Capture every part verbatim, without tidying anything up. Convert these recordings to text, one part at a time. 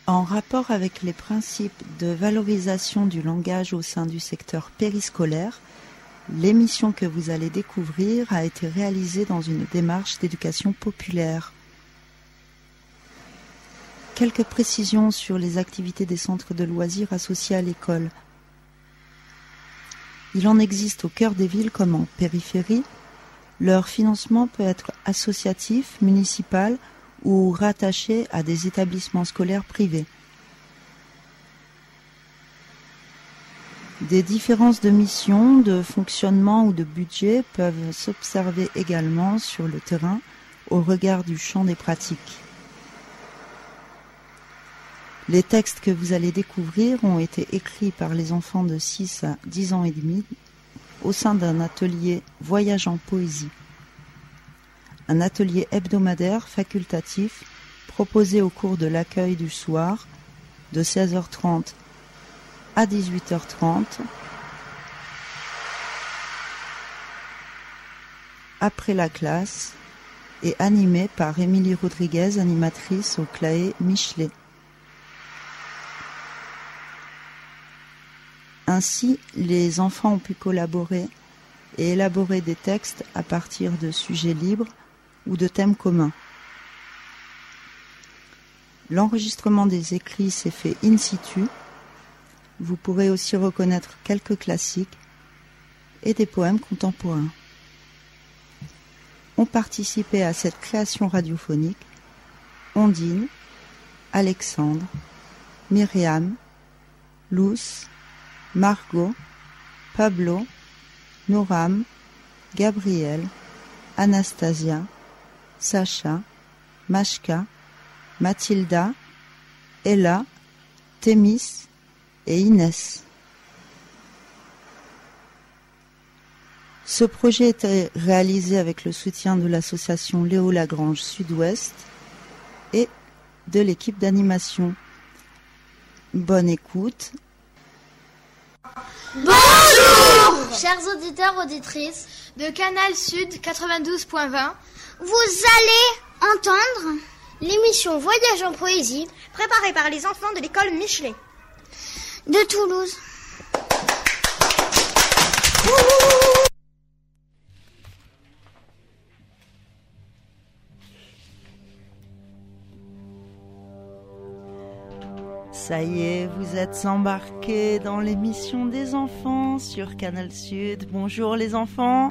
En rapport avec les principes de valorisation du langage au sein du secteur périscolaire, l'émission que vous allez découvrir a été réalisée dans une démarche d'éducation populaire. Quelques précisions sur les activités des centres de loisirs associés à l'école. Il en existe au cœur des villes comme en périphérie. Leur financement peut être associatif, municipal ou rattaché à des établissements scolaires privés. Des différences de mission, de fonctionnement ou de budget peuvent s'observer également sur le terrain au regard du champ des pratiques. Les textes que vous allez découvrir ont été écrits par les enfants de six à dix ans et demi au sein d'un atelier Voyage en poésie. Un atelier hebdomadaire facultatif proposé au cours de l'accueil du soir de seize heures trente à dix-huit heures trente après la classe et animé par Émilie Rodriguez, animatrice au Claé Michelet. Ainsi, les enfants ont pu collaborer et élaborer des textes à partir de sujets libres ou de thèmes communs. L'enregistrement des écrits s'est fait in situ. Vous pourrez aussi reconnaître quelques classiques et des poèmes contemporains. Ont participé à cette création radiophonique Ondine, Alexandre, Myriam, Luce, Margot, Pablo, Noram, Gabriel, Anastasia, Sacha, Mashka, Mathilda, Ella, Thémis et Inès. Ce projet était réalisé avec le soutien de l'association Léo Lagrange Sud-Ouest et de l'équipe d'animation. Bonne écoute. Bonjour, chers auditeurs, auditrices de Canal Sud quatre-vingt-douze point vingt. Vous allez entendre l'émission Voyage en poésie préparée par les enfants de l'école Michelet de Toulouse. Ça y est, vous êtes embarqués dans l'émission des enfants sur Canal Sud. Bonjour les enfants.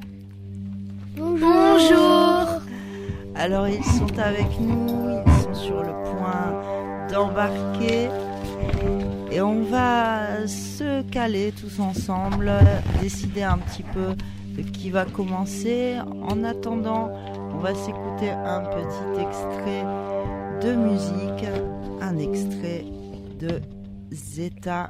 Bonjour. Alors ils sont avec nous, ils sont sur le point d'embarquer et on va se caler tous ensemble, décider un petit peu de qui va commencer. En attendant, on va s'écouter un petit extrait de musique, un extrait de Zeta.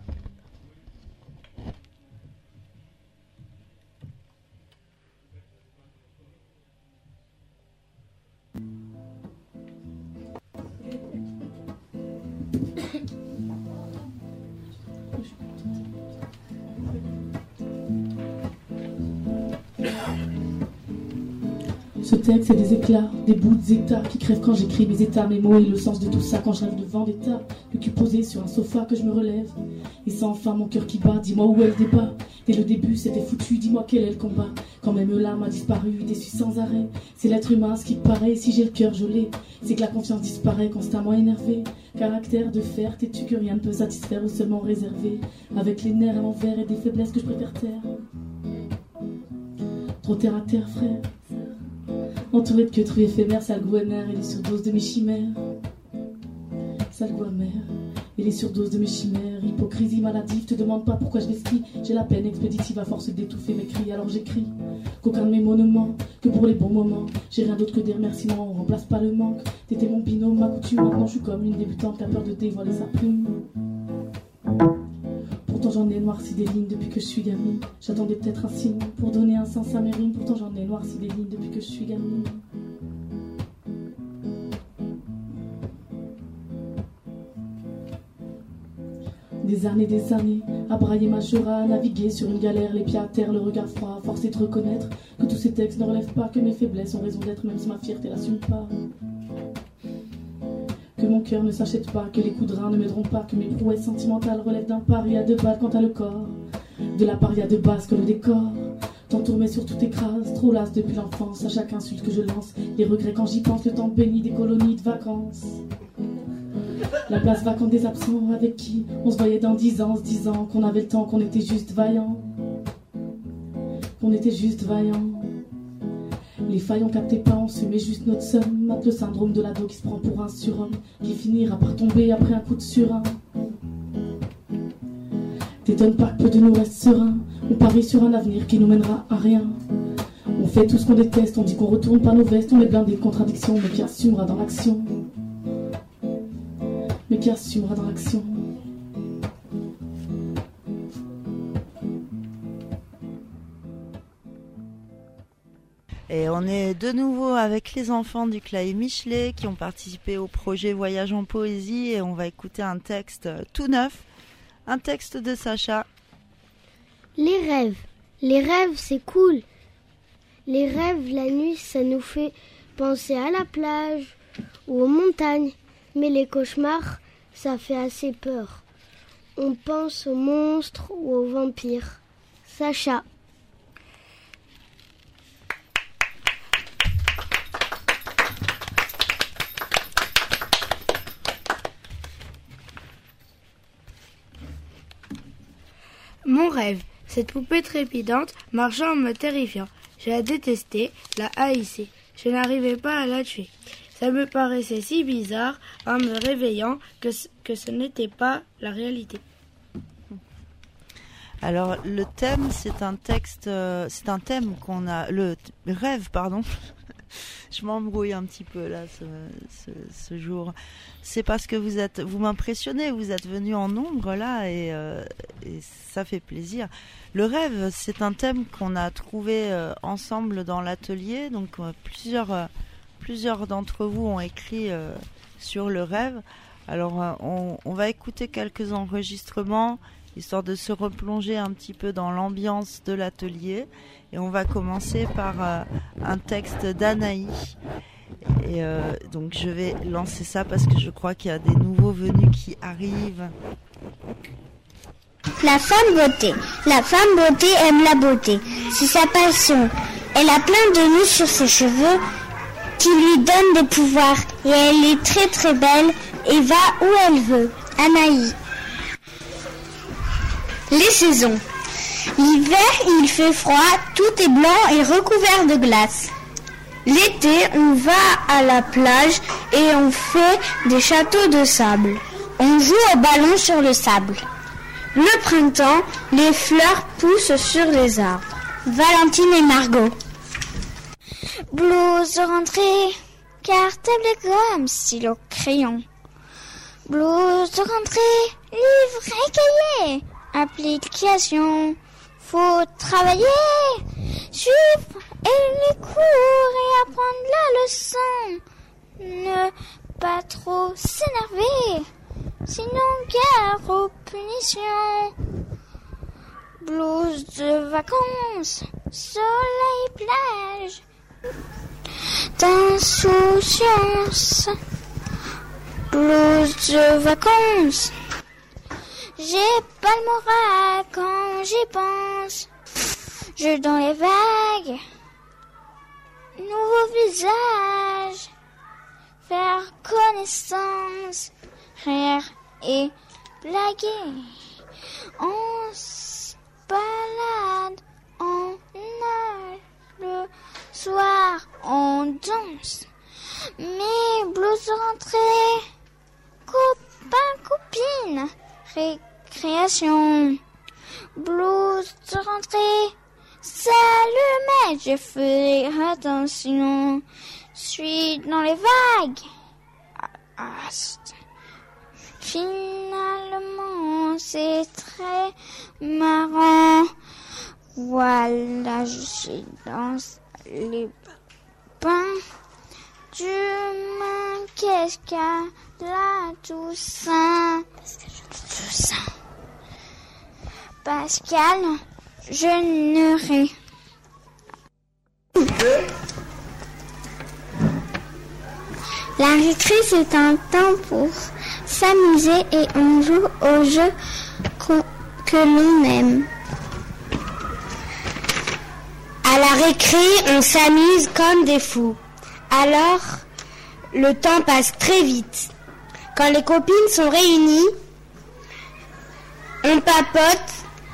Ce texte, c'est des éclats, des bouts de zeta qui crèvent quand j'écris mes états, mes mots et le sens de tout ça quand je rêve de vendetta. Le cul posé sur un sofa que je me relève. Et sans enfin mon cœur qui bat, dis-moi où est le débat. Dès le début, c'était foutu, dis-moi quel est le combat. Quand même l'âme a disparu, déçu sans arrêt. C'est l'être humain, ce qui paraît, si j'ai le cœur gelé. C'est que la confiance disparaît, constamment énervé. Caractère de fer, t'es-tu que rien ne peut satisfaire ou seulement réservé. Avec les nerfs à l'envers et des faiblesses que je préfère taire. Trop terre à terre, frère. Entouré de queues trues éphémères, sale goût amer et les surdoses de mes chimères. Sale goût amer et les surdoses de mes chimères. Hypocrisie maladive, te demande pas pourquoi je l'esquille. J'ai la peine expéditive à force d'étouffer mes cris. Alors j'écris qu'aucun de mes mots ne ment, que pour les bons moments. J'ai rien d'autre que des remerciements, on remplace pas le manque. T'étais mon binôme, ma coutume, maintenant je suis comme une débutante qui a peur de dévoiler sa plume. Pourtant j'en ai noirci des lignes depuis que je suis gamine. J'attendais peut-être un signe pour donner un sens à mes rimes. Pourtant j'en ai noirci des lignes depuis que je suis gamine. Des années, des années, à brailler ma Jura, à naviguer sur une galère, les pieds à terre, le regard froid, forcé de reconnaître que tous ces textes ne relèvent pas, que mes faiblesses ont raison d'être, même si ma fierté l'assume pas. Que mon cœur ne s'achète pas, que les coups de rein ne m'aideront pas, que mes prouesses sentimentales relèvent d'un pari à deux balles quant à le corps. De la paria de base que le décor. Tantôt mais surtout écrase, trop lasse depuis l'enfance. À chaque insulte que je lance, les regrets quand j'y pense, le temps béni des colonies de vacances. La place vacante des absents, avec qui on se voyait dans dix ans, se disant qu'on avait le temps, qu'on était juste vaillants. Qu'on était juste vaillants. Les failles on captait pas, on se met juste notre somme. Mate le syndrome de l'ado qui se prend pour un surhomme, qui finira par tomber après un coup de surin. T'étonnes pas que peu de nous reste serein. On parie sur un avenir qui nous mènera à rien. On fait tout ce qu'on déteste, on dit qu'on retourne pas nos vestes. On est blindé de contradictions, mais qui assumera dans l'action. Mais qui assumera dans l'action. Et on est de nouveau avec les enfants du Claye Michelet qui ont participé au projet Voyage en poésie et on va écouter un texte tout neuf, un texte de Sacha. Les rêves, les rêves c'est cool. Les rêves la nuit ça nous fait penser à la plage ou aux montagnes, mais les cauchemars ça fait assez peur. On pense aux monstres ou aux vampires. Sacha. Mon rêve, cette poupée trépidante marchant en me terrifiant. Je la détestais, la haïssais. Je n'arrivais pas à la tuer. Ça me paraissait si bizarre en me réveillant que, que ce n'était pas la réalité. Alors le thème, c'est un texte, euh, c'est un thème qu'on a, le rêve, pardon. Je m'embrouille un petit peu là ce, ce, ce jour. C'est parce que vous êtes, vous m'impressionnez, vous êtes venus en nombre là et, euh, et ça fait plaisir. Le rêve, c'est un thème qu'on a trouvé euh, ensemble dans l'atelier. Donc euh, plusieurs, euh, plusieurs d'entre vous ont écrit euh, sur le rêve. Alors euh, on, on va écouter quelques enregistrements histoire de se replonger un petit peu dans l'ambiance de l'atelier. Et on va commencer par euh, un texte d'Anaï. Et euh, donc je vais lancer ça parce que je crois qu'il y a des nouveaux venus qui arrivent. La femme beauté. La femme beauté aime la beauté. C'est sa passion. Elle a plein de nœuds sur ses cheveux qui lui donnent des pouvoirs. Et elle est très très belle et va où elle veut. Anaï. Les saisons. L'hiver, il fait froid, tout est blanc et recouvert de glace. L'été, on va à la plage et on fait des châteaux de sable. On joue au ballon sur le sable. Le printemps, les fleurs poussent sur les arbres. Valentine et Margot. Blouse de rentrée, cartable et gomme, stylo, crayon. Blouse de rentrée, livre et cahier, application. Faut travailler, suivre et les cours et apprendre la leçon. Ne pas trop s'énerver, sinon gare aux punitions. Blouse de vacances, soleil, plage, d'insouciance. Blouse de vacances. J'ai pas le moral quand j'y pense. Je dans les vagues. Nouveau visage. Faire connaissance. Rire et blaguer. On se balade en nage. Le soir on danse. Mes blouses de rentrée. Copains, copines. Récréation, blouse de rentrée, salut mais je fais attention, suis dans les vagues, ah, finalement c'est très marrant, voilà je suis dans les bains, demain qu'est-ce qu'il y a là Toussaint? Toussaint. Pascal, je ne ris. La récré, c'est un temps pour s'amuser et on joue aux jeux qu'on, que l'on aime. À la récré, on s'amuse comme des fous. Alors, le temps passe très vite. Quand les copines sont réunies, on papote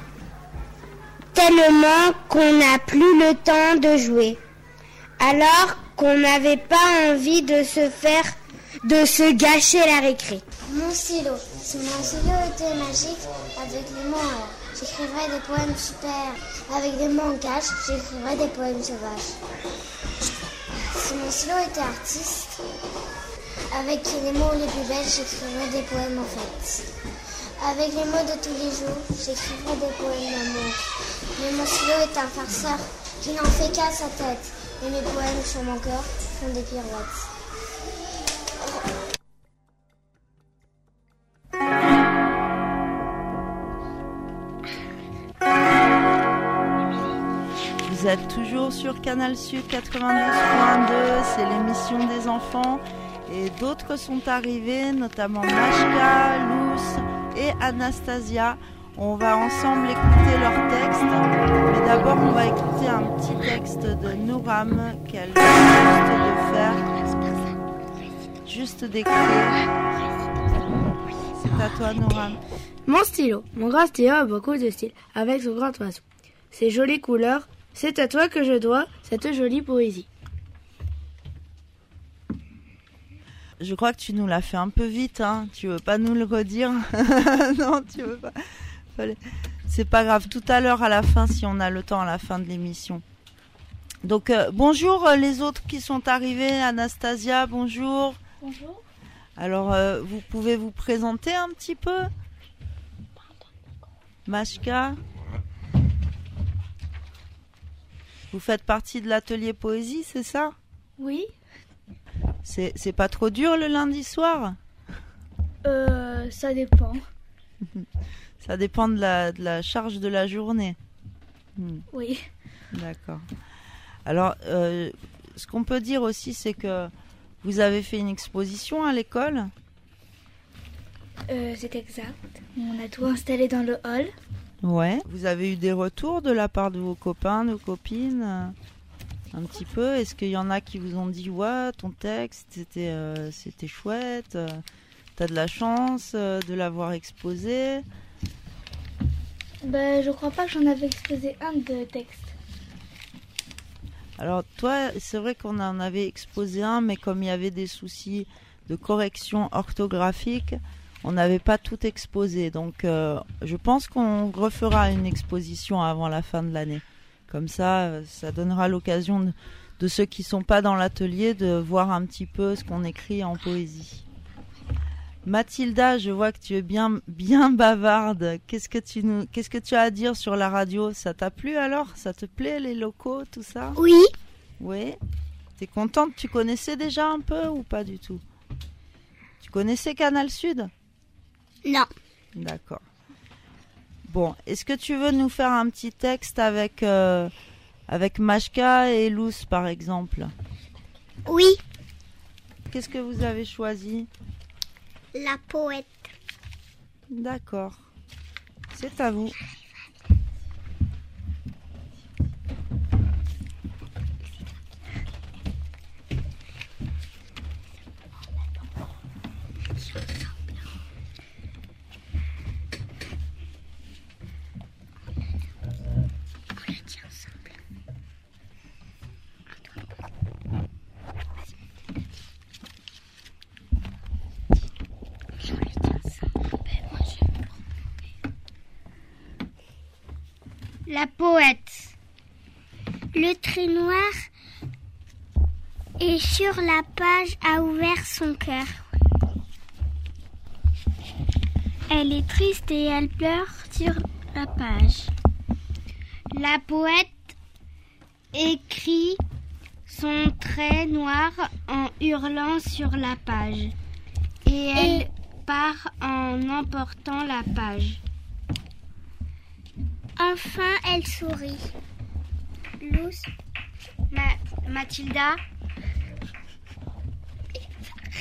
tellement qu'on n'a plus le temps de jouer. Alors qu'on n'avait pas envie de se faire, de se gâcher la récré. Mon stylo. Si mon stylo était magique, avec les mots en l'air, j'écrirais des poèmes super. Avec des mots en cache, j'écrirais des poèmes sauvages. Si mon stylo était artiste, avec les mots les plus belles, j'écrirais des poèmes en fait. Avec les mots de tous les jours, j'écrirais des poèmes d'amour. Mais mon stylo est un farceur qui n'en fait qu'à sa tête. Et mes poèmes sur mon cœur font des pirouettes. Vous êtes toujours sur Canal Sud quatre-vingt-douze point deux, c'est l'émission des enfants. Et d'autres sont arrivés, notamment Mashka, Lous et Anastasia. On va ensemble écouter leur texte, mais d'abord on va écouter un petit texte de Nouram qu'elle vient juste de faire, juste d'écrire. C'est à toi Nouram. Mon stylo, mon grand stylo a beaucoup de style, avec son grand oiseau. Ses jolies couleurs, c'est à toi que je dois cette jolie poésie. Je crois que tu nous l'as fait un peu vite, hein. Tu veux pas nous le redire? Non, tu veux pas. C'est pas grave, tout à l'heure à la fin, si on a le temps à la fin de l'émission. Donc euh, bonjour euh, les autres qui sont arrivés. Anastasia, bonjour. Bonjour. Alors euh, vous pouvez vous présenter un petit peu? Mashka, vous faites partie de l'atelier poésie, c'est ça? Oui. C'est, c'est pas trop dur le lundi soir? Euh, ça dépend. Ça dépend de la, de la charge de la journée. Hmm. Oui. D'accord. Alors, euh, ce qu'on peut dire aussi, c'est que vous avez fait une exposition à l'école? Euh, c'est exact. On a tout installé dans le hall. Ouais. Vous avez eu des retours de la part de vos copains, de vos copines euh, un petit peu? Est-ce qu'il y en a qui vous ont dit « Ouais, ton texte, c'était, euh, c'était chouette, euh, t'as de la chance euh, de l'avoir exposé ?» Ben, je crois pas que j'en avais exposé un de texte. Alors toi, c'est vrai qu'on en avait exposé un, mais comme il y avait des soucis de correction orthographique, on n'avait pas tout exposé. Donc euh, je pense qu'on refera une exposition avant la fin de l'année. Comme ça, ça donnera l'occasion de, de ceux qui ne sont pas dans l'atelier de voir un petit peu ce qu'on écrit en poésie. Mathilda, je vois que tu es bien, bien bavarde. Qu'est-ce que tu nous, qu'est-ce que tu as à dire sur la radio? Ça t'a plu alors? Ça te plaît les locaux, tout ça? Oui. Oui. T'es contente? Tu connaissais déjà un peu ou pas du tout? Tu connaissais Canal Sud? Non. D'accord. Bon, est-ce que tu veux nous faire un petit texte avec euh, avec Mashka et Lous par exemple? Oui. Qu'est-ce que vous avez choisi? La poète. D'accord. C'est à vous. La poète. Le trait noir est sur la page, a ouvert son cœur. Elle est triste et elle pleure sur la page. La poète écrit son trait noir en hurlant sur la page. Et elle et... part en emportant la page. Enfin, elle sourit. Lous, Ma- Mathilda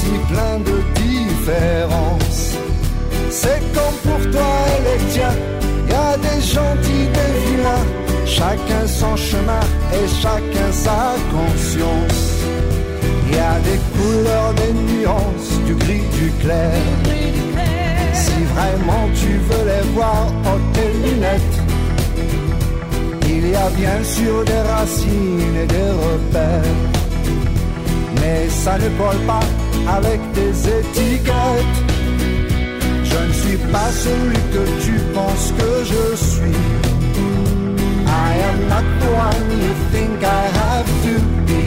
aussi plein de différences. C'est comme pour toi et les tiens, y a des gentils, des vilains, chacun son chemin et chacun sa conscience. Y a des couleurs, des nuances, du gris, du clair. Si vraiment tu veux les voir, ôte tes lunettes. Il y a bien sûr des racines et des repères, mais ça ne colle pas avec des étiquettes. Je ne suis pas celui que tu penses que je suis. I am not the one you think I have to be.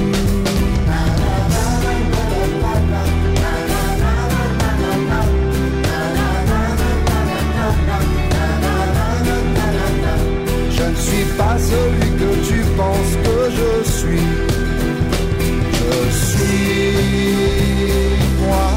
Je ne suis pas celui que tu penses que je suis. Je suis moi.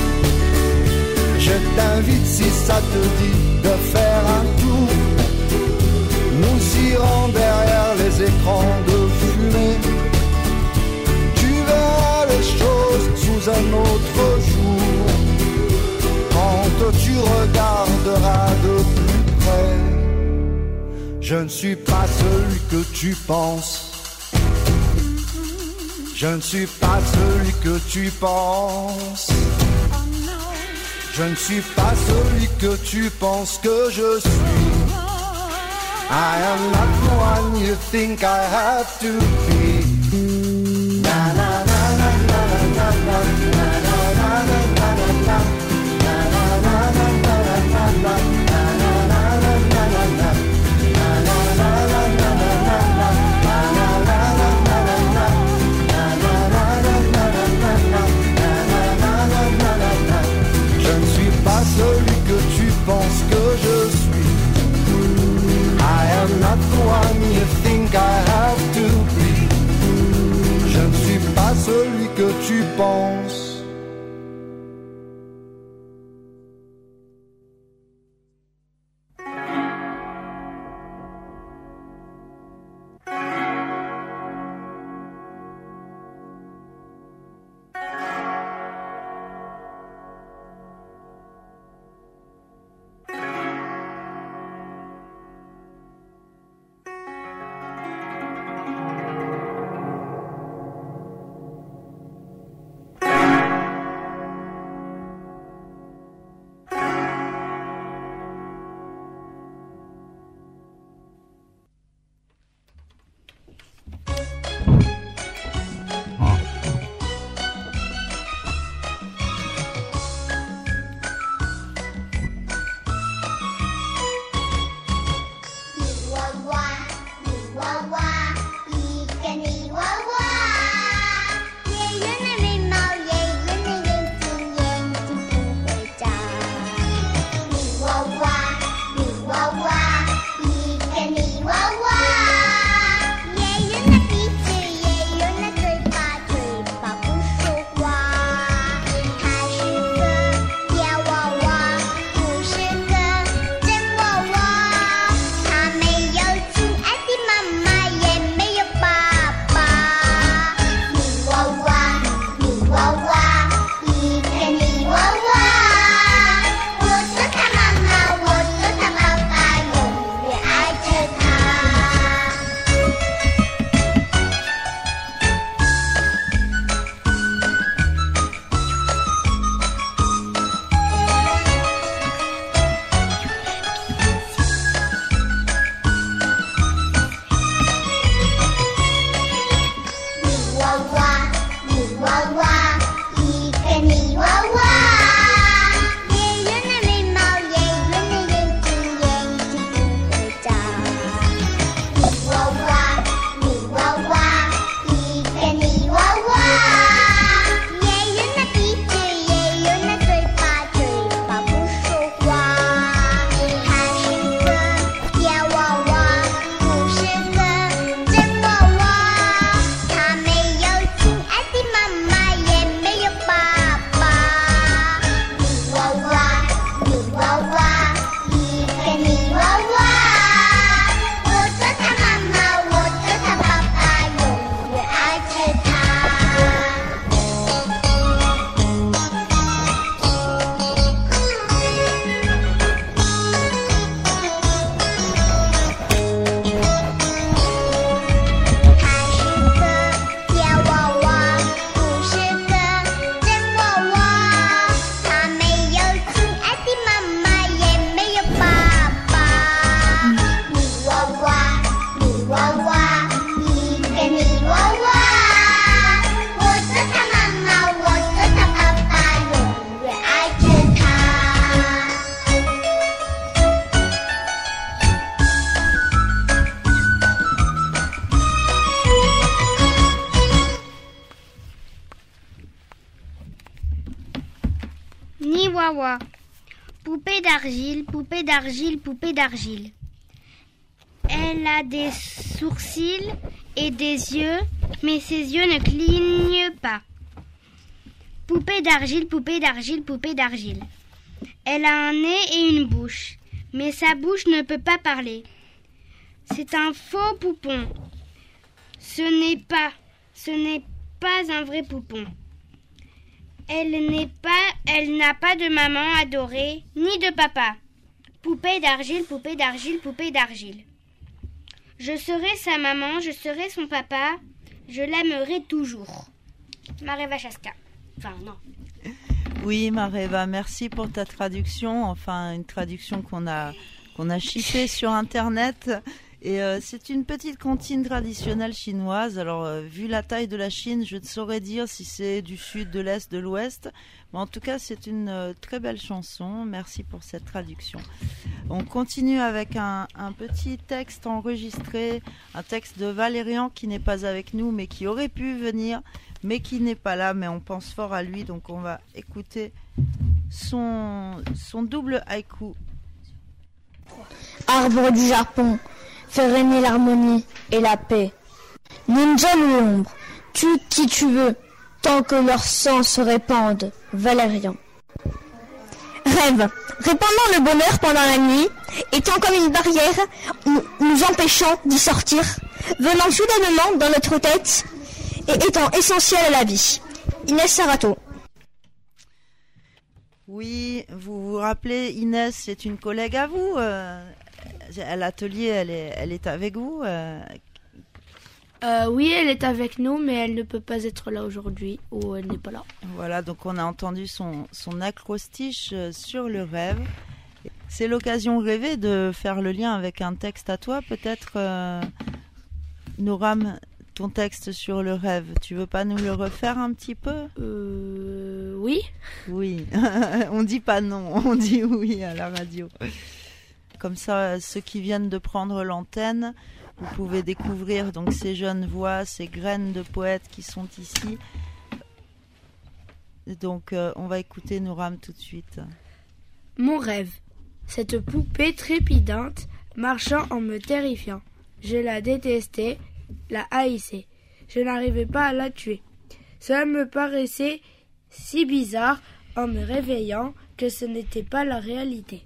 Je t'invite si ça te dit de faire un tour. Nous irons derrière les écrans de fumée. Tu verras les choses sous un autre jour, quand tu regarderas de plus près. Je ne suis pas celui que tu penses. Je ne suis pas celui que tu penses. Je ne suis pas celui que tu penses que je suis. I am not the one you think I have to be. Na na na na na na na na na na na na na. Na na na na na na na na na na na na. Je ne suis pas celui que tu penses que je suis. I am not the one you think I have to be. chihuahua. Poupée d'argile, poupée d'argile, poupée d'argile. Elle a des sourcils et des yeux, mais ses yeux ne clignent pas. Poupée d'argile, poupée d'argile, poupée d'argile. Elle a un nez et une bouche, mais sa bouche ne peut pas parler. C'est un faux poupon. Ce n'est pas, ce n'est pas un vrai poupon. Elle n'est pas, elle n'a pas de maman adorée, ni de papa. Poupée d'argile, poupée d'argile, poupée d'argile. Je serai sa maman, je serai son papa, je l'aimerai toujours. Mareva Chaska. Enfin, non. Oui, Mareva, merci pour ta traduction. Enfin, une traduction qu'on a, qu'on a chiffée sur Internet. Et euh, c'est une petite comptine traditionnelle chinoise. Alors, euh, vu la taille de la Chine, je ne saurais dire si c'est du sud, de l'est, de l'ouest. Mais en tout cas, c'est une euh, très belle chanson. Merci pour cette traduction. On continue avec un, un petit texte enregistré, un texte de Valérian qui n'est pas avec nous, mais qui aurait pu venir, mais qui n'est pas là. Mais on pense fort à lui, donc on va écouter son, son double haïku. Arbre du Japon, fais régner l'harmonie et la paix. Ninja ou l'ombre, tue qui tu veux, tant que leur sang se répande. Valérian. Rêve, répandant le bonheur pendant la nuit, étant comme une barrière, nous, nous empêchant d'y sortir, venant soudainement dans notre tête et étant essentiel à la vie. Inès Sarato. Oui, vous vous rappelez, Inès, c'est une collègue à vous. Euh, à l'atelier, elle est, elle est avec vous. Euh... Euh, oui, elle est avec nous, mais elle ne peut pas être là aujourd'hui, ou elle n'est pas là. Voilà, donc on a entendu son, son acrostiche sur le rêve. C'est l'occasion rêvée de faire le lien avec un texte à toi, peut-être, euh, Noram, ton texte sur le rêve. Tu veux pas nous le refaire un petit peu ? Euh... Oui. Oui, on dit pas non, on dit oui à la radio. Comme ça, ceux qui viennent de prendre l'antenne, vous pouvez découvrir donc ces jeunes voix, ces graines de poètes qui sont ici. Donc euh, on va écouter Nouram tout de suite. Mon rêve, cette poupée trépidante marchant en me terrifiant. Je la détestais, la haïssais. Je n'arrivais pas à la tuer. Cela me paraissait si bizarre en me réveillant que ce n'était pas la réalité.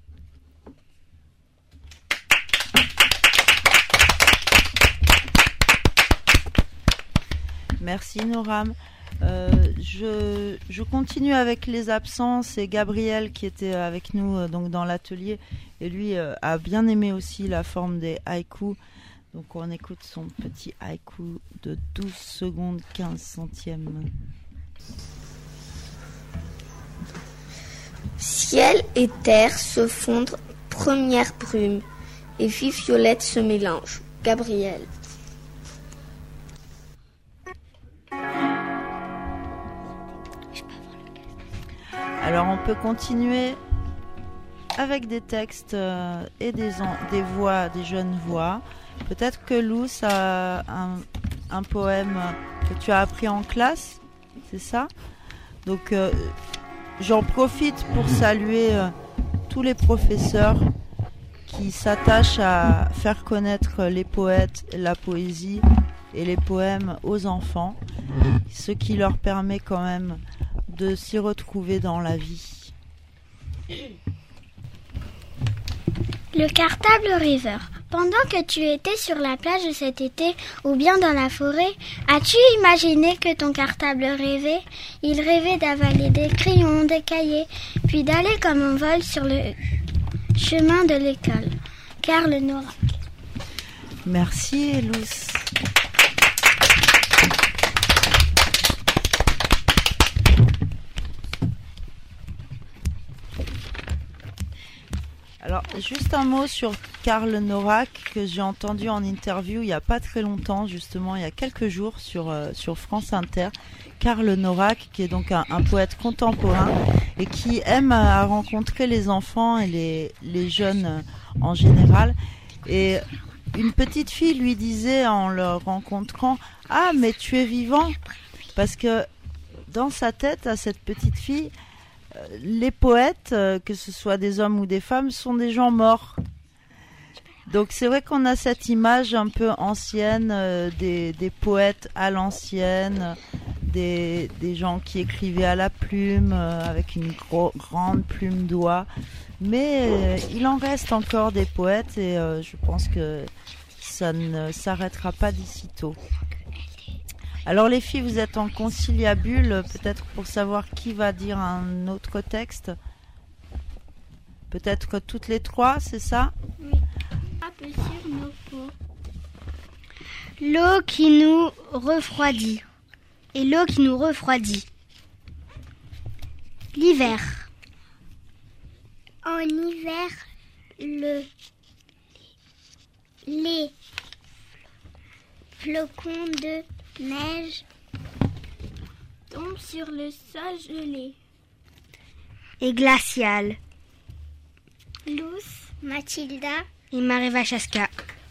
Merci Nouram. Euh, je, je continue avec les absents. C'est Gabriel qui était avec nous euh, donc dans l'atelier et lui euh, a bien aimé aussi la forme des haïkus. Donc on écoute son petit haïku de douze secondes quinze centièmes. Ciel et terre se fondent, première brume, et vive violette se mélange. Gabriel. Alors on peut continuer avec des textes euh, et des, en, des voix, des jeunes voix. Peut-être que Luce a un, un poème que tu as appris en classe, c'est ça ? Donc euh, j'en profite pour saluer euh, tous les professeurs qui s'attachent à faire connaître les poètes, la poésie et les poèmes aux enfants, ce qui leur permet quand même de s'y retrouver dans la vie. Le cartable rêveur. Pendant que tu étais sur la plage cet été ou bien dans la forêt, as-tu imaginé que ton cartable rêvait ? Il rêvait d'avaler des crayons, des cahiers, puis d'aller comme un vol sur le chemin de l'école. Karl Norak. Merci, Luce. Alors, juste un mot sur Karl Norak que j'ai entendu en interview il n'y a pas très longtemps, justement, il y a quelques jours sur, euh, sur France Inter. Karl Norak, qui est donc un, un poète contemporain et qui aime à rencontrer les enfants et les, les jeunes en général. Et une petite fille lui disait en le rencontrant « Ah, mais tu es vivant !» Parce que dans sa tête, à cette petite fille, les poètes, euh, que ce soit des hommes ou des femmes, sont des gens morts. Donc c'est vrai qu'on a cette image un peu ancienne euh, des, des poètes à l'ancienne, des, des gens qui écrivaient à la plume, euh, avec une gros, grande plume d'oie. Mais euh, il en reste encore des poètes et euh, je pense que ça ne s'arrêtera pas d'ici tôt. Alors les filles, vous êtes en conciliabule, peut-être pour savoir qui va dire un autre texte. Peut-être que toutes les trois, c'est ça ? Oui. Sur nos peaux. L'eau qui nous refroidit. Et l'eau qui nous refroidit. L'hiver. En hiver, le les flocons de neige tombent sur le sol gelé. Et glacial. Luce, Mathilda et Marévachaska.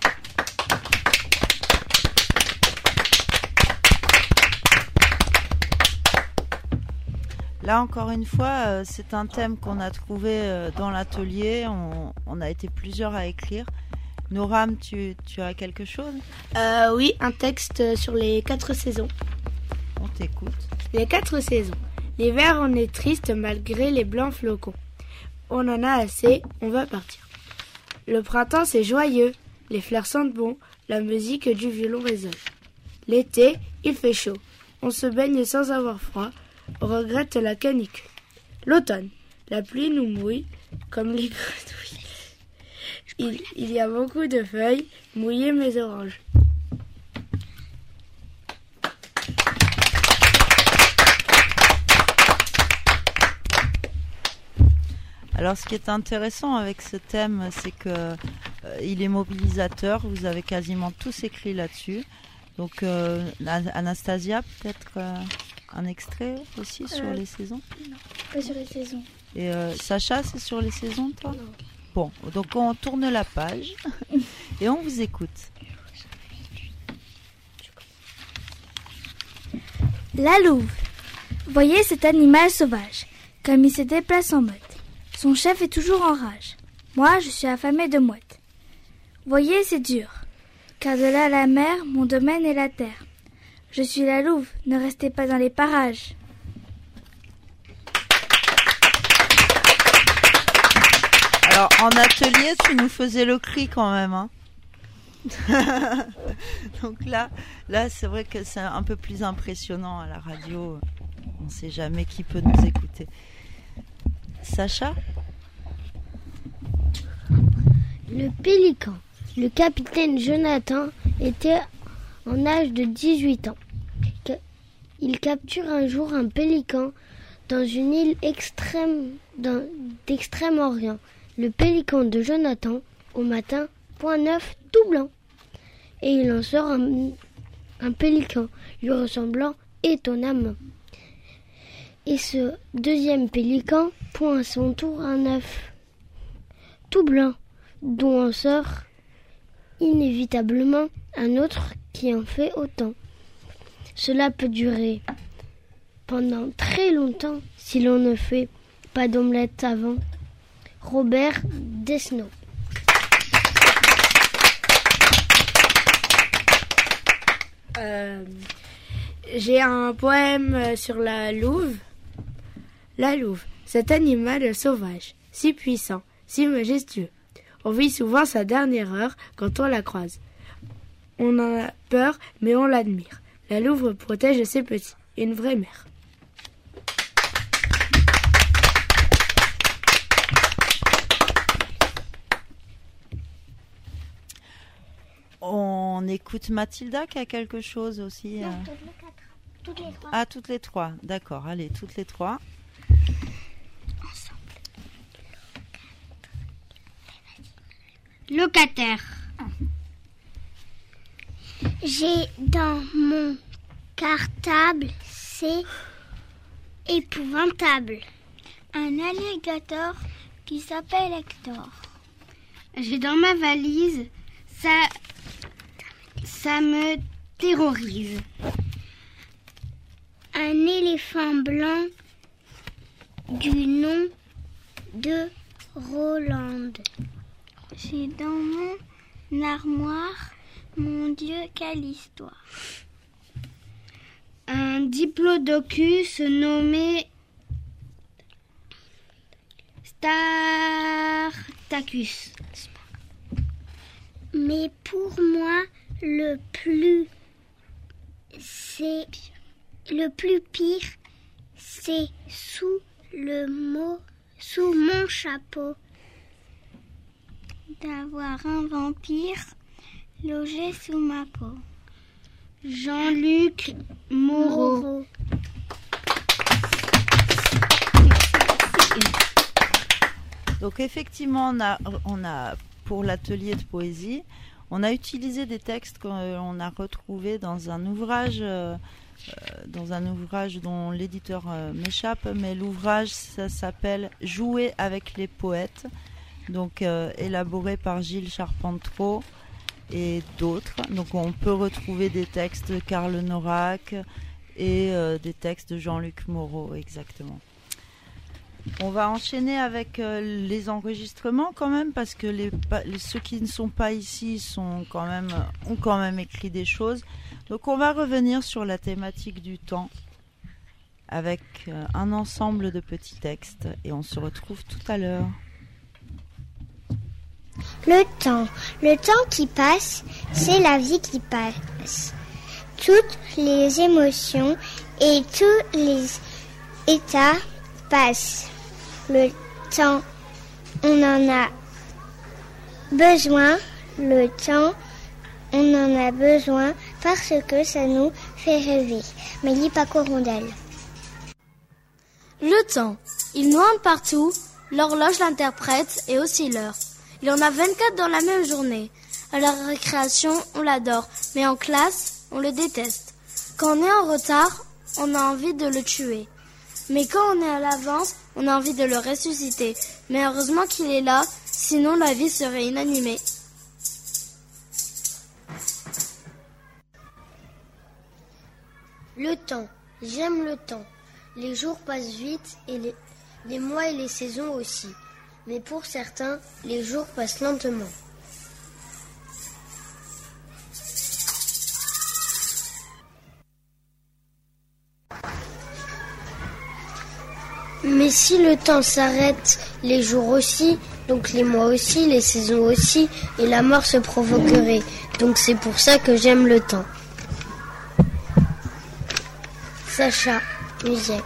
Là, encore une fois, euh, c'est un thème qu'on a trouvé euh, dans l'atelier. On, on a été plusieurs à écrire. Noram, tu, tu as quelque chose ? euh, Oui, un texte sur les quatre saisons. On t'écoute. Les quatre saisons. L'hiver, on est triste malgré les blancs flocons. On en a assez, on va partir. Le printemps, c'est joyeux. Les fleurs sentent bon. La musique du violon résonne. L'été, il fait chaud. On se baigne sans avoir froid. On regrette la canicule. L'automne, la pluie nous mouille comme les grenouilles. Il, il y a beaucoup de feuilles, mouillées mes oranges. Alors, ce qui est intéressant avec ce thème, c'est que euh, il est mobilisateur. Vous avez quasiment tous écrit là-dessus. Donc, euh, Anastasia, peut-être euh, un extrait aussi sur euh, les saisons ? Non, pas sur les saisons. Et euh, Sacha, c'est sur les saisons, toi ? Non. Bon, donc on tourne la page et on vous écoute. La louve. Voyez cet animal sauvage, comme il se déplace en meute. Son chef est toujours en rage. Moi, je suis affamé de mouettes. Voyez, c'est dur, car de là à la mer, mon domaine est la terre. Je suis la louve, ne restez pas dans les parages. Alors, en atelier, tu nous faisais le cri quand même, hein. Donc là, là, c'est vrai que c'est un peu plus impressionnant à la radio. On ne sait jamais qui peut nous écouter. Sacha ? Le pélican. Le capitaine Jonathan était en âge de dix-huit ans. Il capture un jour un pélican dans une île extrême dans, d'Extrême-Orient. Le pélican de Jonathan, au matin, point neuf, tout blanc. Et il en sort un, un pélican lui ressemblant étonnamment. Et ce deuxième pélican pond à son tour un œuf tout blanc, dont en sort inévitablement un autre qui en fait autant. Cela peut durer pendant très longtemps si l'on ne fait pas d'omelette avant. Robert Desnos. Euh, j'ai un poème sur la louve. La louve, cet animal sauvage, si puissant, si majestueux. On vit souvent sa dernière heure quand on la croise. On en a peur, mais on l'admire. La louve protège ses petits, une vraie mère. On écoute Mathilda qui a quelque chose aussi. Non, euh... toutes les quatre. Toutes les trois. Ah, toutes les trois. D'accord, allez, toutes les trois. Locataire. J'ai dans mon cartable, c'est épouvantable, un alligator qui s'appelle Hector. J'ai dans ma valise, ça, ça me terrorise. Un éléphant blanc du nom de Rolande. J'ai dans mon armoire, mon Dieu, quelle histoire. Un diplodocus nommé Spartacus. Mais pour moi, le plus, c'est le plus pire, c'est sous le mot, sous mon chapeau, d'avoir un vampire logé sous ma peau. Jean-Luc Moreau. Donc effectivement, on a, on a pour l'atelier de poésie, on a utilisé des textes qu'on a retrouvés dans un ouvrage, euh, dans un ouvrage dont l'éditeur euh, m'échappe, mais l'ouvrage ça s'appelle « Jouer avec les poètes », donc euh, élaboré par Gilles Charpentreau et d'autres. Donc on peut retrouver des textes de Karl Norack et euh, des textes de Jean-Luc Moreau, exactement. On va enchaîner avec euh, les enregistrements quand même, parce que les, les, ceux qui ne sont pas ici sont quand même, ont quand même écrit des choses. Donc on va revenir sur la thématique du temps avec euh, un ensemble de petits textes et on se retrouve tout à l'heure. Le temps. Le temps qui passe, c'est la vie qui passe. Toutes les émotions et tous les états passent. Le temps, on en a besoin. Le temps, on en a besoin parce que ça nous fait rêver. Mélie Paco-Rondel. Le temps, il noie partout, l'horloge l'interprète et aussi l'heure. Il y en a vingt-quatre dans la même journée. À la récréation, on l'adore, mais en classe, on le déteste. Quand on est en retard, on a envie de le tuer. Mais quand on est à l'avance, on a envie de le ressusciter. Mais heureusement qu'il est là, sinon la vie serait inanimée. Le temps, j'aime le temps. Les jours passent vite et les, les mois et les saisons aussi. Mais pour certains, les jours passent lentement. Mais si le temps s'arrête, les jours aussi, donc les mois aussi, les saisons aussi, et la mort se provoquerait. Donc c'est pour ça que j'aime le temps. Sacha, musique.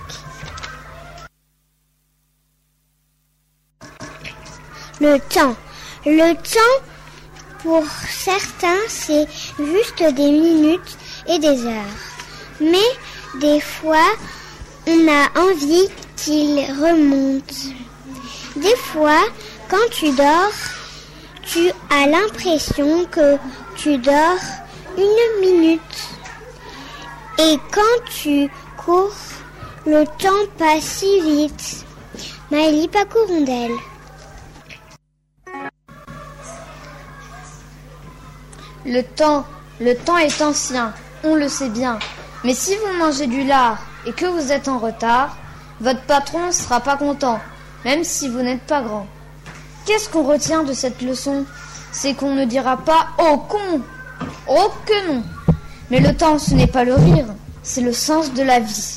Le temps. Le temps, pour certains, c'est juste des minutes et des heures. Mais des fois, on a envie qu'il remonte. Des fois, quand tu dors, tu as l'impression que tu dors une minute. Et quand tu cours, le temps passe si vite. Maëlie Paco-Rondel. Le temps, le temps est ancien, on le sait bien. Mais si vous mangez du lard et que vous êtes en retard, votre patron ne sera pas content, même si vous n'êtes pas grand. Qu'est-ce qu'on retient de cette leçon? C'est qu'on ne dira pas « Oh con !» Oh que non! Mais le temps, ce n'est pas le rire, c'est le sens de la vie.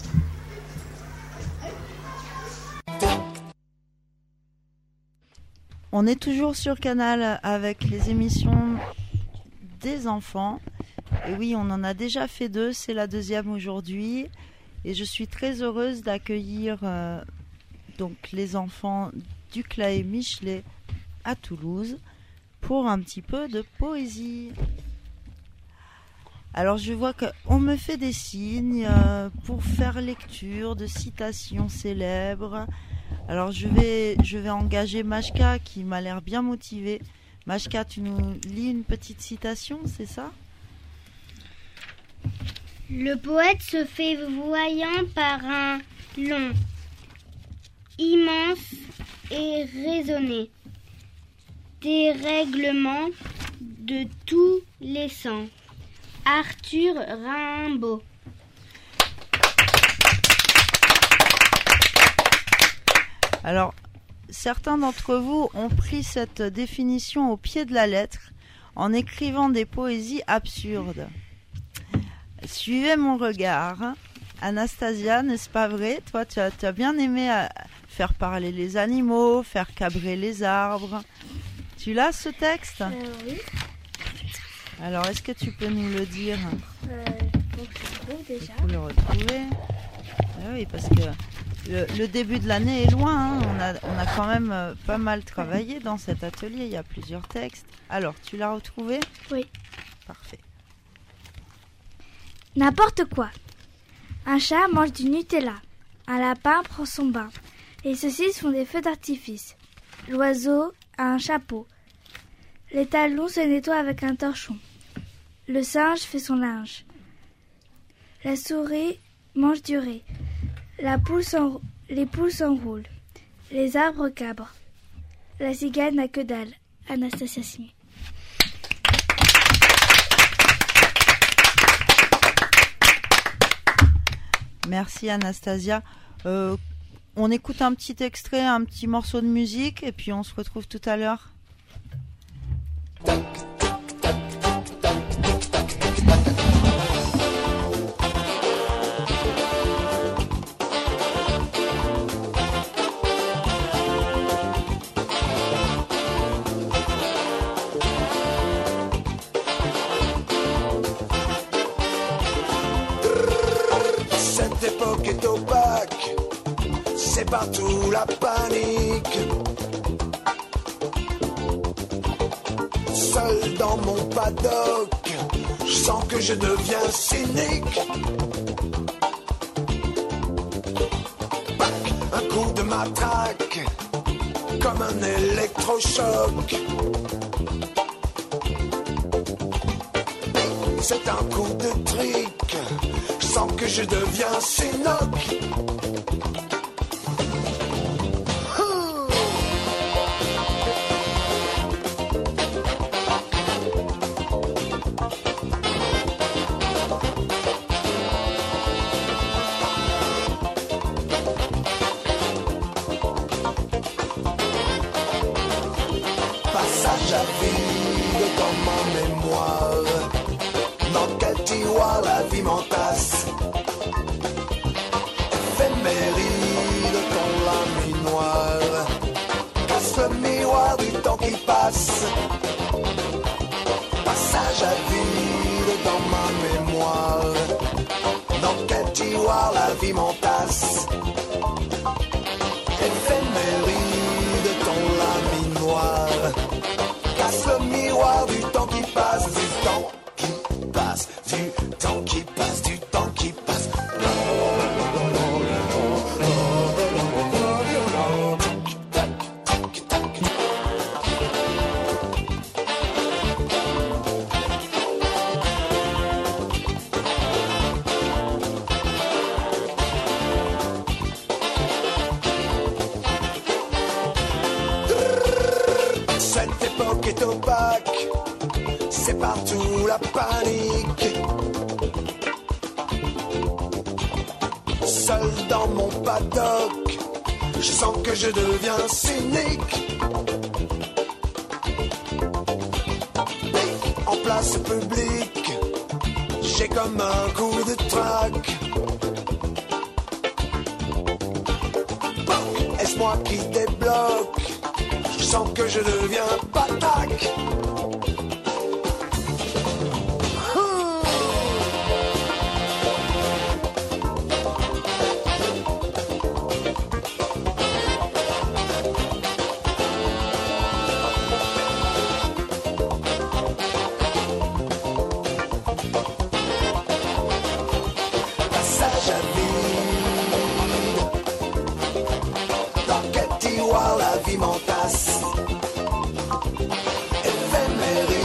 On est toujours sur Canal avec les émissions des enfants. Et oui, on en a déjà fait deux, c'est la deuxième aujourd'hui. Et je suis très heureuse d'accueillir euh, donc les enfants du Claë Michelet à Toulouse pour un petit peu de poésie. Alors je vois qu'on me fait des signes euh, pour faire lecture de citations célèbres. Alors je vais, je vais engager Machka qui m'a l'air bien motivée. Machka, tu nous lis une petite citation, c'est ça? Le poète se fait voyant par un long, immense et raisonné dérèglement de tous les sens. Arthur Rimbaud. « 'Rien Alors, certains d'entre vous ont pris cette définition au pied de la lettre en écrivant des poésies absurdes. Suivez mon regard. Anastasia, n'est-ce pas vrai? Toi, tu as, tu as bien aimé euh, faire parler les animaux, faire cabrer les arbres. Tu l'as, ce texte? euh, Oui. Alors, est-ce que tu peux nous le dire? Euh, donc, je trouve déjà. Il faut le retrouver. Ah oui, parce que le, le début de l'année est loin. Hein. On a, on a quand même euh, pas mal travaillé dans cet atelier. Il y a plusieurs textes. Alors, tu l'as retrouvé? Oui. Parfait. N'importe quoi. Un chat mange du Nutella. Un lapin prend son bain. Les saucisses font des feux d'artifice. L'oiseau a un chapeau. Les talons se nettoient avec un torchon. Le singe fait son linge. La souris mange du riz. La poule s'enrou- les poules s'enroulent. Les arbres cabrent. La cigale n'a que dalle. Anastasia Signé. Merci Anastasia. Euh, on écoute un petit extrait, un petit morceau de musique et puis on se retrouve tout à l'heure. Cette époque est opaque, c'est partout la panique. Seul dans mon paddock, je sens que je deviens cynique. Un coup de matraque, comme un électrochoc. C'est un coup de trick, je sens que je deviens Sinoc. Passage à vide dans ma mémoire. Dans quel tiroir la vie m'entasse. Éphéméride ton laminoir. Casse le miroir du temps qui passe. Passage à vide dans ma mémoire. Dans quel tiroir la vie m'entasse. Éphéméride ton laminoir. Casse le miroir du temps qui passe, du temps qui passe, du temps qui passe, du temps qui passe. Cette époque est opaque, c'est partout la panique. Seul dans mon paddock, je sens que je deviens cynique. En place publique, j'ai comme un coup de trac. Est-ce moi qui débloque? Je sens que je deviens pataque. Passage à vide. Dans quel tiroir la vie m'entasse. Éphéméride.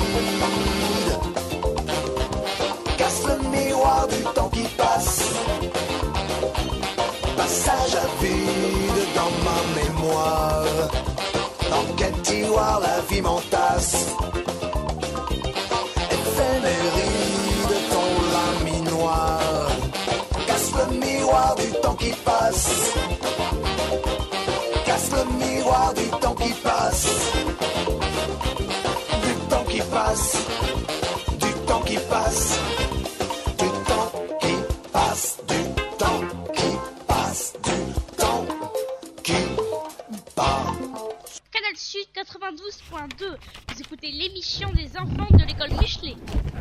Casse le miroir du temps qui passe. Passage à vide dans ma mémoire. Dans quel tiroir la vie m'entasse. Éphéméride ton laminoir. Casse le miroir du temps qui passe. passe, du temps qui passe, du temps qui passe, du temps qui passe, du temps qui passe. Canal Sud quatre-vingt-douze point deux, vous écoutez l'émission des enfants de l'école Michelet.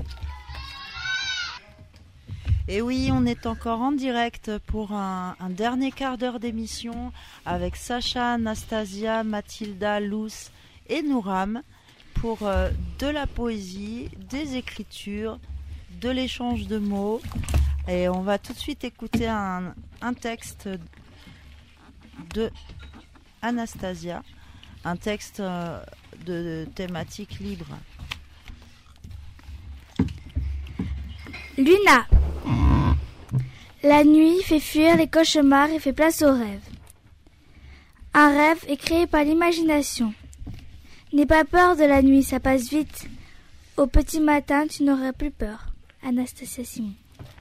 Et oui, on est encore en direct pour un, un dernier quart d'heure d'émission avec Sacha, Anastasia, Mathilda, Luce et Nouram pour euh, de la poésie, des écritures, de l'échange de mots. Et on va tout de suite écouter un, un texte de Anastasia, un texte euh, de, de thématique libre. Luna. La nuit fait fuir les cauchemars et fait place aux rêves. Un rêve est créé par l'imagination. N'aie pas peur de la nuit, ça passe vite. Au petit matin, tu n'auras plus peur. Anastasia Simon.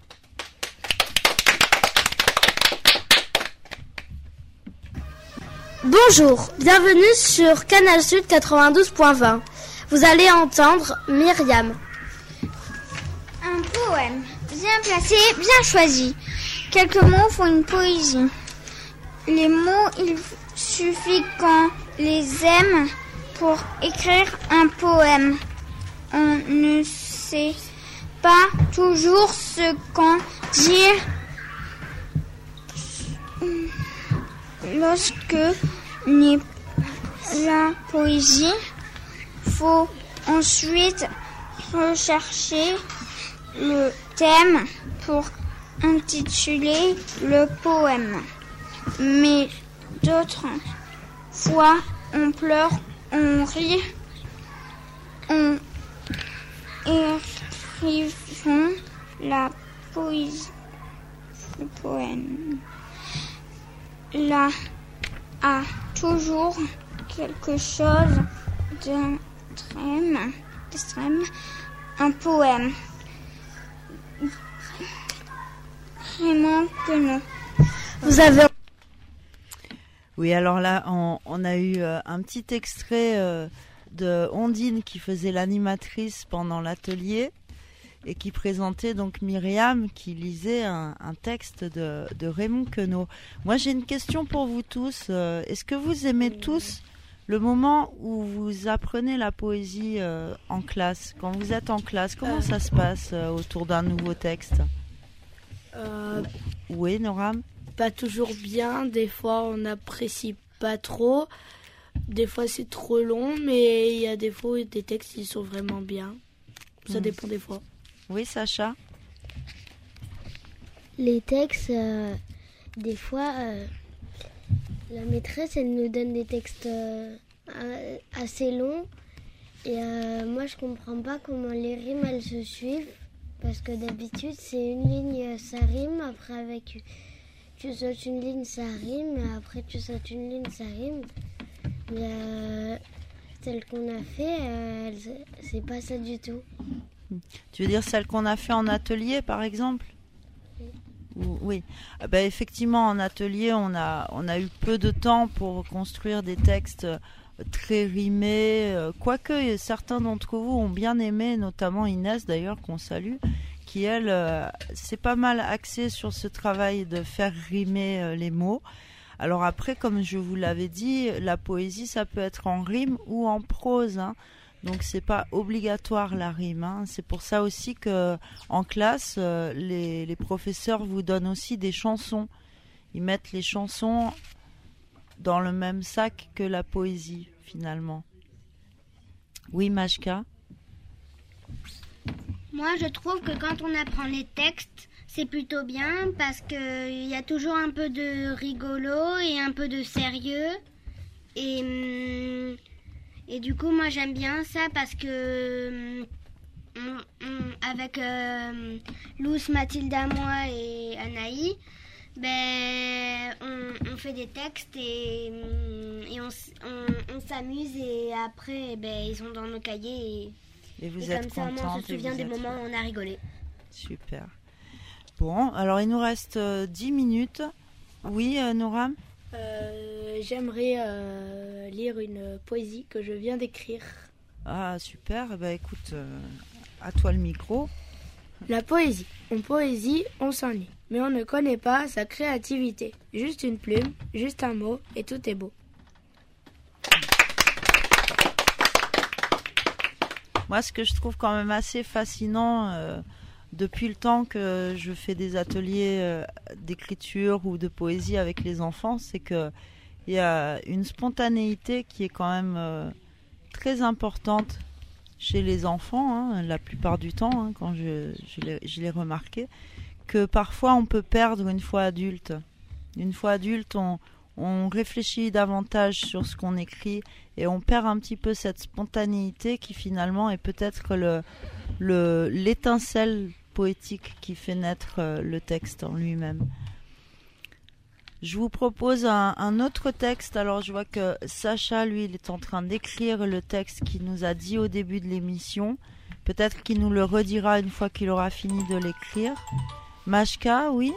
Bonjour, bienvenue sur Canal Sud quatre-vingt-douze point vingt. Vous allez entendre Myriam. Un poème, bien placé, bien choisi. Quelques mots font une poésie. Les mots, il suffit qu'on les aime pour écrire un poème. On ne sait pas toujours ce qu'on dit lorsque n'est la poésie. Faut ensuite rechercher le thème pour intituler le poème. Mais d'autres fois, on pleure, on rit, on écrivons la poésie, le poème. Là a toujours quelque chose d'extrême, d'extrême, un poème. Vraiment que non. Vous avez... Oui, alors là, on, on a eu euh, un petit extrait euh, de Ondine qui faisait l'animatrice pendant l'atelier et qui présentait donc Myriam qui lisait un, un texte de, de Raymond Queneau. Moi, j'ai une question pour vous tous. Euh, est-ce que vous aimez tous le moment où vous apprenez la poésie euh, en classe? Quand vous êtes en classe, comment euh... ça se passe euh, autour d'un nouveau texte? Euh, oui, Noram? Pas toujours bien, des fois on n'apprécie pas trop, des fois c'est trop long, mais il y a des fois où des textes ils sont vraiment bien. Ça mmh. dépend des fois. Oui, Sacha? Les textes, euh, des fois, euh, la maîtresse elle nous donne des textes euh, assez longs et euh, moi je comprends pas comment les rimes elles se suivent. Parce que d'habitude, c'est une ligne, ça rime. Après, avec tu sautes une ligne, ça rime. Après, tu sautes une ligne, ça rime. Mais euh, celle qu'on a fait, euh, c'est pas ça du tout. Tu veux dire celle qu'on a fait en atelier, par exemple? Oui. Oui. Ah ben, effectivement, en atelier, on a, on a eu peu de temps pour construire des textes très rimés, quoique certains d'entre vous ont bien aimé, notamment Inès d'ailleurs qu'on salue, qui elle euh, s'est pas mal axée sur ce travail de faire rimer euh, les mots. Alors après, comme je vous l'avais dit, la poésie ça peut être en rime ou en prose, hein. Donc c'est pas obligatoire la rime, hein. C'est pour ça aussi que en classe euh, les, les professeurs vous donnent aussi des chansons, ils mettent les chansons dans le même sac que la poésie, finalement. Oui, Majka? Moi, je trouve que quand on apprend les textes, c'est plutôt bien parce qu'il y a toujours un peu de rigolo et un peu de sérieux. Et, et du coup, moi, j'aime bien ça parce que on, on, avec euh, Luce, Mathilda, moi et Anaï, ben, on, on fait des textes et, et on, on, on s'amuse et après ben, ils sont dans nos cahiers et, et, vous et êtes comme ça on se souvient des êtes... moments où on a rigolé. Super. Bon, alors il nous reste euh, dix minutes. Oui, euh, Nouram? euh, J'aimerais euh, lire une poésie que je viens d'écrire. Ah, super. Bah, écoute, euh, à toi le micro. La poésie. En poésie, on s'ennuie, mais on ne connaît pas sa créativité. Juste une plume, juste un mot, et tout est beau. Moi, ce que je trouve quand même assez fascinant, euh, depuis le temps que je fais des ateliers euh, d'écriture ou de poésie avec les enfants, c'est que il y a une spontanéité qui est quand même euh, très importante chez les enfants, hein, la plupart du temps, hein, quand je, je, l'ai, je l'ai remarqué, que parfois on peut perdre une fois adulte. Une fois adulte, on, on réfléchit davantage sur ce qu'on écrit et on perd un petit peu cette spontanéité qui finalement est peut-être le, le, l'étincelle poétique qui fait naître le texte en lui-même. Je vous propose un, un autre texte. Alors je vois que Sacha, lui, il est en train d'écrire le texte qu'il nous a dit au début de l'émission. Peut-être qu'il nous le redira une fois qu'il aura fini de l'écrire. Mashka, oui?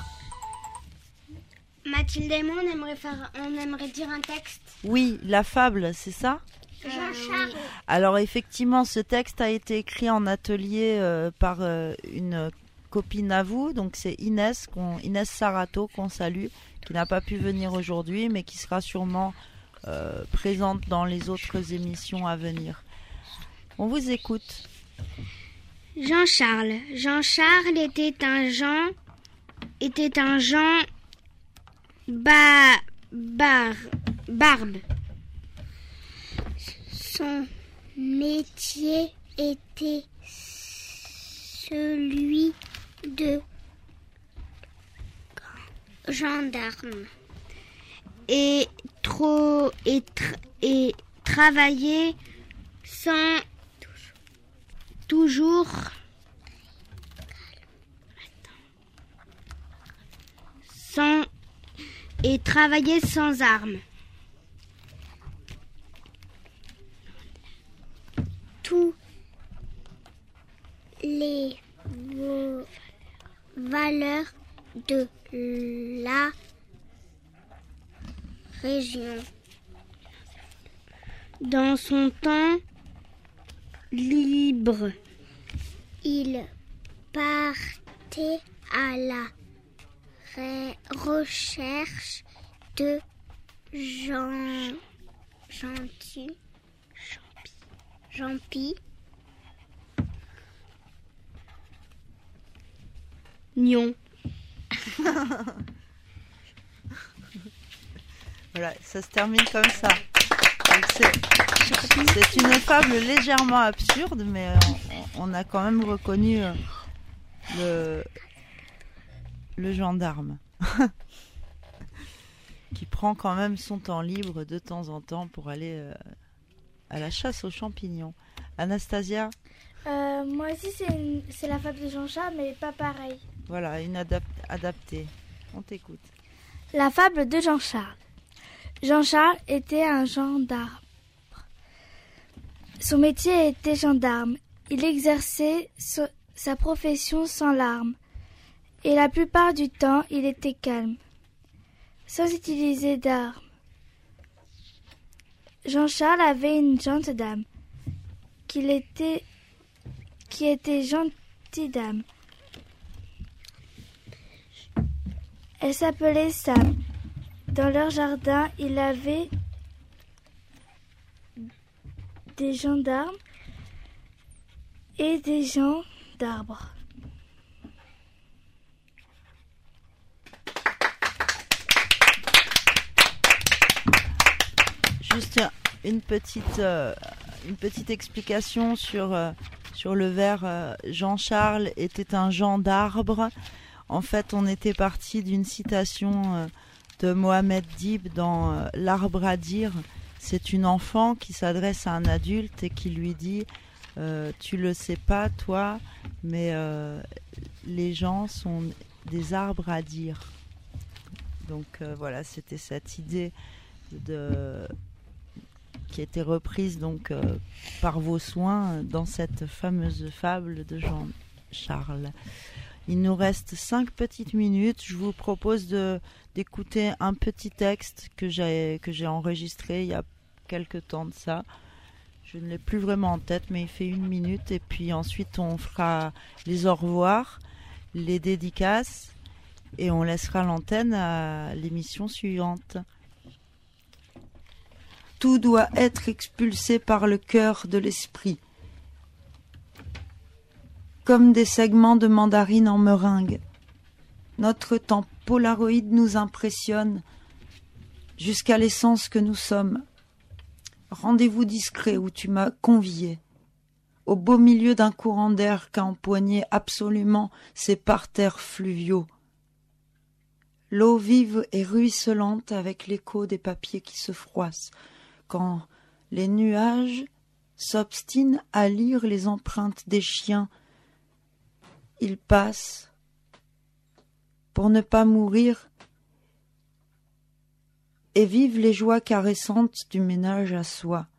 Mathilde et moi, on aimerait, faire, on aimerait dire un texte. Oui, la fable, c'est ça? Jean-Charles. Alors effectivement, ce texte a été écrit en atelier euh, par euh, une copine à vous, donc c'est Inès, qu'on, Inès Sarato, qu'on salue, qui n'a pas pu venir aujourd'hui, mais qui sera sûrement euh, présente dans les autres émissions à venir. On vous écoute. Jean-Charles. Jean-Charles était un Jean, était un Jean ba, bar, barbe. Son métier était celui de gendarme. Et trop et, tra, et travailler sans toujours sans et travailler sans armes. Tous les valeurs de la région. Dans son temps libre, il partait à la recherche de gens gentils, Jean-Pi, Nion. Voilà, ça se termine comme ça. Donc c'est, c'est une fable légèrement absurde, mais on, on a quand même reconnu le, le gendarme qui prend quand même son temps libre de temps en temps pour aller à la chasse aux champignons. Anastasia? euh, Moi aussi, c'est, une, c'est la fable de Jean-Charles, mais pas pareil. Voilà, une adap- adaptée. On t'écoute. La fable de Jean-Charles. Jean-Charles était un gendarme. Son métier était gendarme. Il exerçait so- sa profession sans larmes. Et la plupart du temps, il était calme, sans utiliser d'armes. Jean-Charles avait une gentille dame, qu'il était, qui était gentille dame. Elle s'appelait Sam. Dans leur jardin, il avait des gendarmes et des gens d'arbres. Juste une petite, euh, une petite explication sur, euh, sur le vers euh, Jean-Charles était un Jean d'arbre. En fait, on était parti d'une citation euh, de Mohamed Dib dans euh, L'arbre à dire. C'est une enfant qui s'adresse à un adulte et qui lui dit euh, « Tu le sais pas, toi, mais euh, les gens sont des arbres à dire. » Donc euh, voilà, c'était cette idée de... qui a été reprise donc euh, par vos soins dans cette fameuse fable de Jean-Charles. Il nous reste cinq petites minutes. Je vous propose de, d'écouter un petit texte que j'ai, que j'ai enregistré il y a quelque temps de ça. Je ne l'ai plus vraiment en tête, mais il fait une minute. Et puis ensuite, on fera les au revoir, les dédicaces. Et on laissera l'antenne à l'émission suivante. Tout doit être expulsé par le cœur de l'esprit. Comme des segments de mandarine en meringue. Notre temps polaroïde nous impressionne jusqu'à l'essence que nous sommes. Rendez-vous discret où tu m'as convié, au beau milieu d'un courant d'air qu'a empoigné absolument ces parterres fluviaux. L'eau vive et ruisselante avec l'écho des papiers qui se froissent, quand les nuages s'obstinent à lire les empreintes des chiens. Ils passent pour ne pas mourir et vivent les joies caressantes du ménage à soi.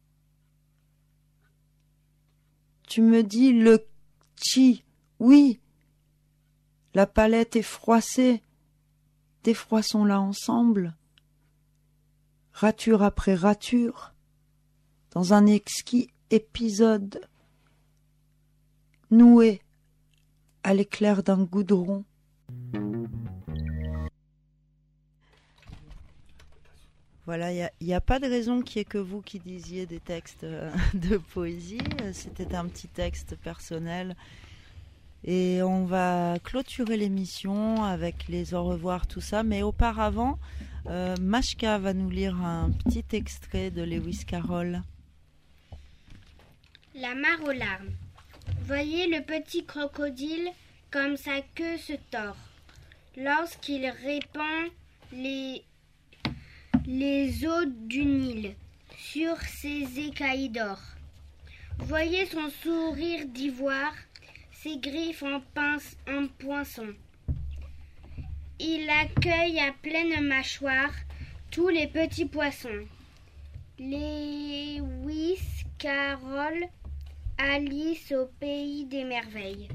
Tu me dis le chi, oui, la palette est froissée, défroissons-la ensemble, rature après rature, dans un exquis épisode noué à l'éclair d'un goudron. Voilà, il n'y a, a pas de raison qu'il n'y ait que vous qui disiez des textes euh, de poésie. C'était un petit texte personnel. Et on va clôturer l'émission avec les au revoir, tout ça. Mais auparavant, euh, Mashka va nous lire un petit extrait de Lewis Carroll. La mare aux larmes. Voyez le petit crocodile comme sa queue se tord lorsqu'il répand les, les eaux du Nil sur ses écailles d'or. Voyez son sourire d'ivoire, ses griffes en pince en poinçon. Il accueille à pleine mâchoire tous les petits poissons. Lewis Carroll, Alice au pays des merveilles.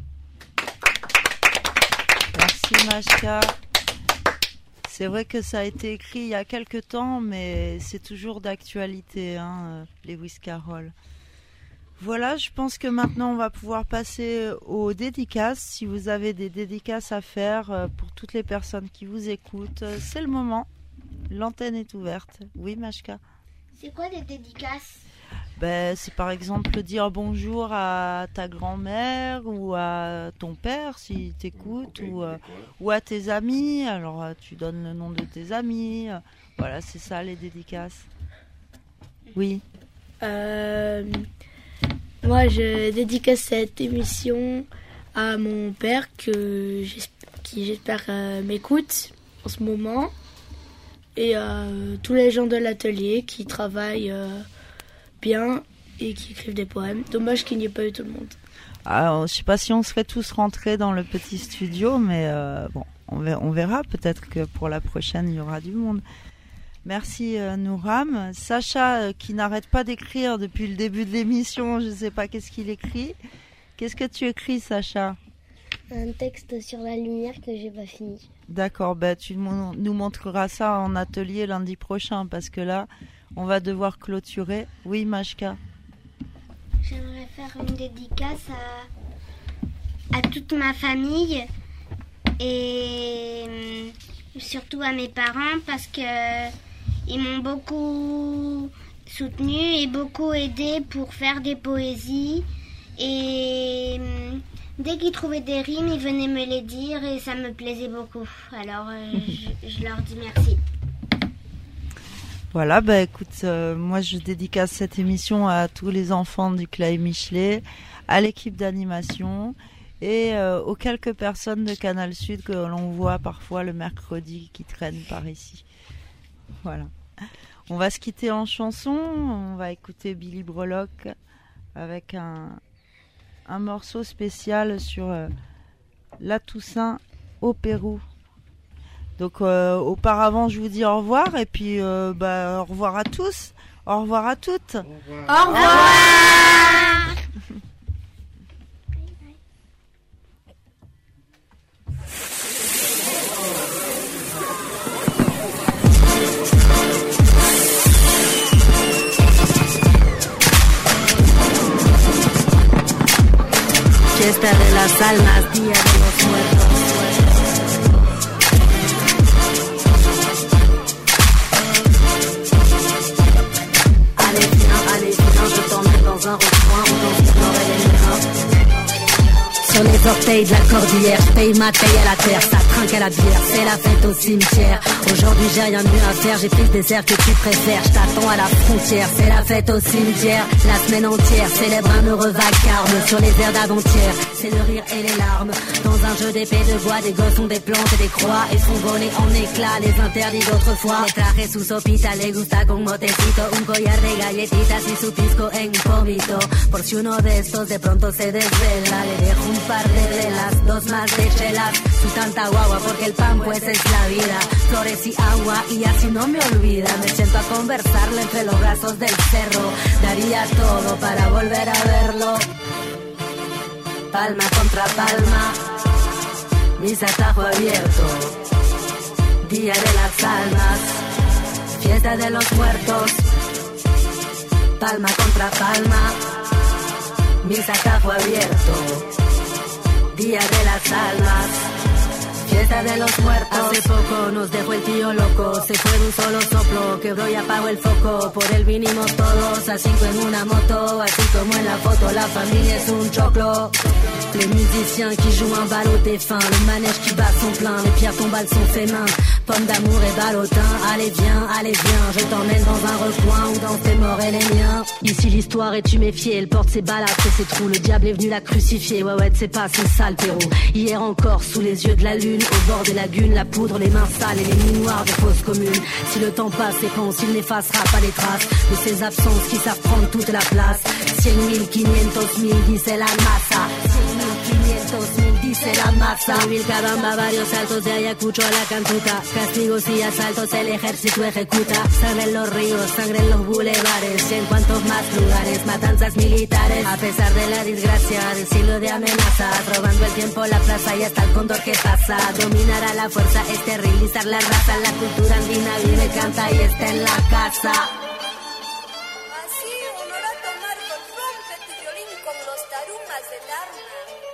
Merci Mashka. C'est vrai que ça a été écrit il y a quelque temps, mais c'est toujours d'actualité, hein, Lewis Carroll. Voilà, je pense que maintenant on va pouvoir passer aux dédicaces. Si vous avez des dédicaces à faire pour toutes les personnes qui vous écoutent, c'est le moment. L'antenne est ouverte. Oui, Mashka. C'est quoi des dédicaces ? Ben, c'est par exemple dire bonjour à ta grand-mère ou à ton père si t'écoutes, okay, ou, euh, ou à tes amis. Alors tu donnes le nom de tes amis. Voilà, c'est ça les dédicaces. Oui. Euh, moi, je dédicace cette émission à mon père que j'espère, qui j'espère euh, m'écoute en ce moment, et à euh, tous les gens de l'atelier qui travaillent euh, bien et qui écrivent des poèmes. Dommage qu'il n'y ait pas eu tout le monde. Alors, je sais pas si on serait tous rentrés dans le petit studio, mais euh, bon, on verra, on verra. Peut-être que pour la prochaine, il y aura du monde. Merci euh, Nouram. Sacha, euh, qui n'arrête pas d'écrire depuis le début de l'émission, je ne sais pas qu'est-ce qu'il écrit. Qu'est-ce que tu écris, Sacha ? Un texte sur la lumière que j'ai pas fini. D'accord, bah, tu nous montreras ça en atelier lundi prochain, parce que là, on va devoir clôturer. Oui, Mashka. J'aimerais faire une dédicace à, à toute ma famille et surtout à mes parents, parce que ils m'ont beaucoup soutenu et beaucoup aidé pour faire des poésies, et dès qu'ils trouvaient des rimes, ils venaient me les dire et ça me plaisait beaucoup. Alors euh, je, je leur dis merci. Voilà, bah écoute, euh, moi je dédicace cette émission à tous les enfants du Clay Michelet, à l'équipe d'animation et euh, aux quelques personnes de Canal Sud que l'on voit parfois le mercredi qui traînent par ici. Voilà. On va se quitter en chanson, on va écouter Billy Brolock avec un, un morceau spécial sur euh, la Toussaint au Pérou. Donc euh, auparavant, je vous dis au revoir et puis euh, bah, au revoir à tous, au revoir à toutes. Au revoir. Au revoir. fiesta de las almas, día de los muertos. Allez viens, allez viens, je t'emmène dans un recoin où danse le nord et les miens. Sur les orteils de la cordillère, je paye ma taille à la terre, ça trinque à la bière, c'est la fête au cimetière. Aujourd'hui j'ai rien de mieux à faire, j'ai pris ce désert que tu préfères, je t'attends à la frontière, c'est la fête au cimetière. La semaine entière célèbre un heureux vacarme, sur les airs d'avant-hier, c'est le rire et les larmes. Dans un jeu d'épée de bois, des gosses ont des plantes et des croix et font voler en éclats les interdits d'autrefois. Les traje su sopita, le gusta con motecito, un collar de galletitas y su pisco en vómito. Por si uno de estos de pronto se desvela, le dejo un par de velas, dos más de chelas, su tanta guagua porque el pan pues es la vida, flores y agua y así no me olvida, me siento a conversarle entre los brazos del cerro, daría todo para volver a verlo, palma contra palma, mis atajo abierto, día de las almas, fiesta de los muertos, palma contra palma, mis atajo abierto, día de las almas, fiesta de los muertos. Hace poco nos dejó el tío loco, se fue de un solo soplo, quebró y apagó el foco. Por él vinimos todos a cinco en una moto, así como en la foto, la familia es un choclo. Les musiciens qui jouent un bal au défunt, le manège qui bat son plein, les pierres tombales sont fait main, pommes d'amour et ballotin. Allez viens, allez viens, je t'emmène dans un recoin où dansent tes morts et les miens. Ici l'histoire est tuméfiée, elle porte ses balles après ses trous, le diable est venu la crucifier, ouais ouais c'est pas c'est sale Pérou. Hier encore sous les yeux de la lune, au bord des lagunes, la poudre, les mains sales et les nuits noires des fosses communes. Si le temps passe et pense, il n'effacera pas les traces de ces absences qui savent prendre toute la place. Cien mil, quinientos mil, dice la masa. Cien mil, quinientos mil, dice la masa. Vilcabamba, varios saltos de Ayacucho a la Cantuta. Castigos y asaltos el ejército ejecuta. Sangre en los ríos, sangre en los bulevares. Y en cuantos más lugares, matanzas militares. A pesar de la desgracia del siglo de amenazas, robando el tiempo, la plaza y hasta el cóndor que pasa. Dominar a la fuerza, esterilizar la raza. La cultura andina vive, canta y está en la casa. Así, honorato Margot, rómpete violín con los tarumas del alma.